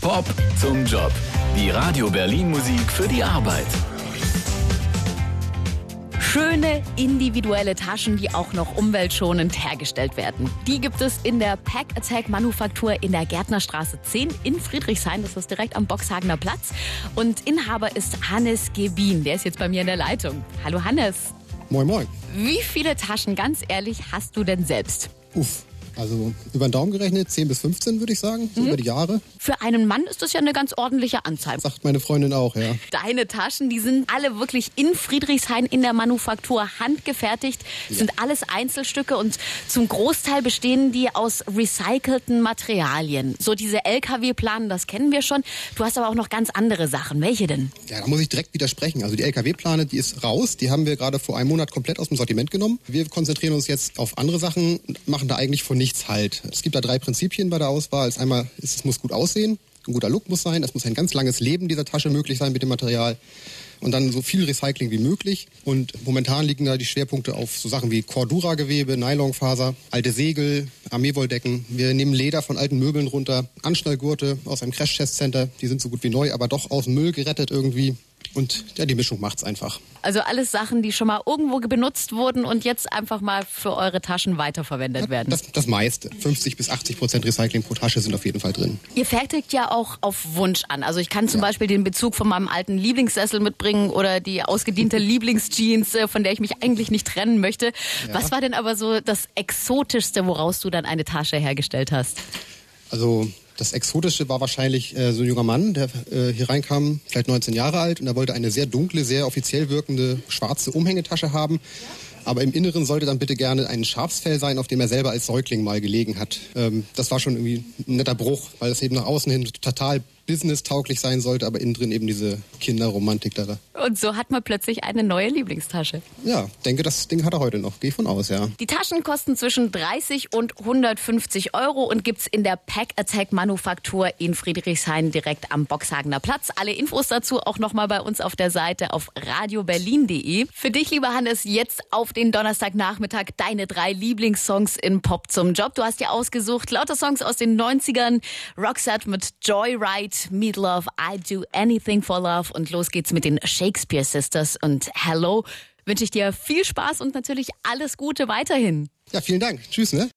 Pop zum Job. Die Radio Berlin Musik für die Arbeit. Schöne individuelle Taschen, die auch noch umweltschonend hergestellt werden. Die gibt es in der Pack Attack Manufaktur in der Gärtnerstraße 10 in Friedrichshain. Das ist direkt am Boxhagener Platz. Und Inhaber ist Hannes Gebien. Der ist jetzt bei mir in der Leitung. Hallo Hannes. Moin, moin. Wie viele Taschen, ganz ehrlich, hast du denn selbst? Also über den Daumen gerechnet 10 bis 15 würde ich sagen, so über die Jahre. Für einen Mann ist das ja eine ganz ordentliche Anzahl. Sagt meine Freundin auch, ja. Deine Taschen, die sind alle wirklich in Friedrichshain in der Manufaktur handgefertigt. Ja. Sind alles Einzelstücke und zum Großteil bestehen die aus recycelten Materialien. So diese LKW-Planen, das kennen wir schon. Du hast aber auch noch ganz andere Sachen. Welche denn? Ja, da muss ich direkt widersprechen. Also die LKW-Plane, die ist raus. Die haben wir gerade vor einem Monat komplett aus dem Sortiment genommen. Wir konzentrieren uns jetzt auf andere Sachen und machen da eigentlich von nichts halt. Es gibt da 3 Prinzipien bei der Auswahl. Einmal, es muss gut aussehen, ein guter Look muss sein, es muss ein ganz langes Leben dieser Tasche möglich sein mit dem Material und dann so viel Recycling wie möglich. Und momentan liegen da die Schwerpunkte auf so Sachen wie Cordura-Gewebe, Nylonfaser, alte Segel, Armeewolldecken. Wir nehmen Leder von alten Möbeln runter, Anschnallgurte aus einem Crash-Test-Center, die sind so gut wie neu, aber doch aus dem Müll gerettet irgendwie. Und ja, die Mischung macht's einfach. Also alles Sachen, die schon mal irgendwo benutzt wurden und jetzt einfach mal für eure Taschen weiterverwendet werden. Das meiste. 50-80% Recycling pro Tasche sind auf jeden Fall drin. Ihr fertigt ja auch auf Wunsch an. Also ich kann zum Beispiel den Bezug von meinem alten Lieblingssessel mitbringen oder die ausgediente Lieblingsjeans, von der ich mich eigentlich nicht trennen möchte. Ja. Was war denn aber so das Exotischste, woraus du dann eine Tasche hergestellt hast? Also das Exotische war wahrscheinlich so ein junger Mann, der hier reinkam, vielleicht 19 Jahre alt, und er wollte eine sehr dunkle, sehr offiziell wirkende schwarze Umhängetasche haben. Aber im Inneren sollte dann bitte gerne ein Schafsfell sein, auf dem er selber als Säugling mal gelegen hat. Das war schon irgendwie ein netter Bruch, weil es eben nach außen hin total businesstauglich sein sollte, aber innen drin eben diese Kinderromantik da. Und so hat man plötzlich eine neue Lieblingstasche. Ja, denke, das Ding hat er heute noch. Geh von aus, ja. Die Taschen kosten zwischen 30 und 150 Euro und gibt's in der Pack Attack Manufaktur in Friedrichshain direkt am Boxhagener Platz. Alle Infos dazu auch nochmal bei uns auf der Seite auf radioberlin.de. Für dich, lieber Hannes, jetzt auf den Donnerstagnachmittag deine 3 Lieblingssongs in Pop zum Job. Du hast dir ausgesucht lauter Songs aus den 90ern. Roxette mit Joyride, Meat Love, I Do Anything for Love und los geht's mit den Shakespeare Sisters und Hello. Wünsche ich dir viel Spaß und natürlich alles Gute weiterhin. Ja, vielen Dank. Tschüss, ne?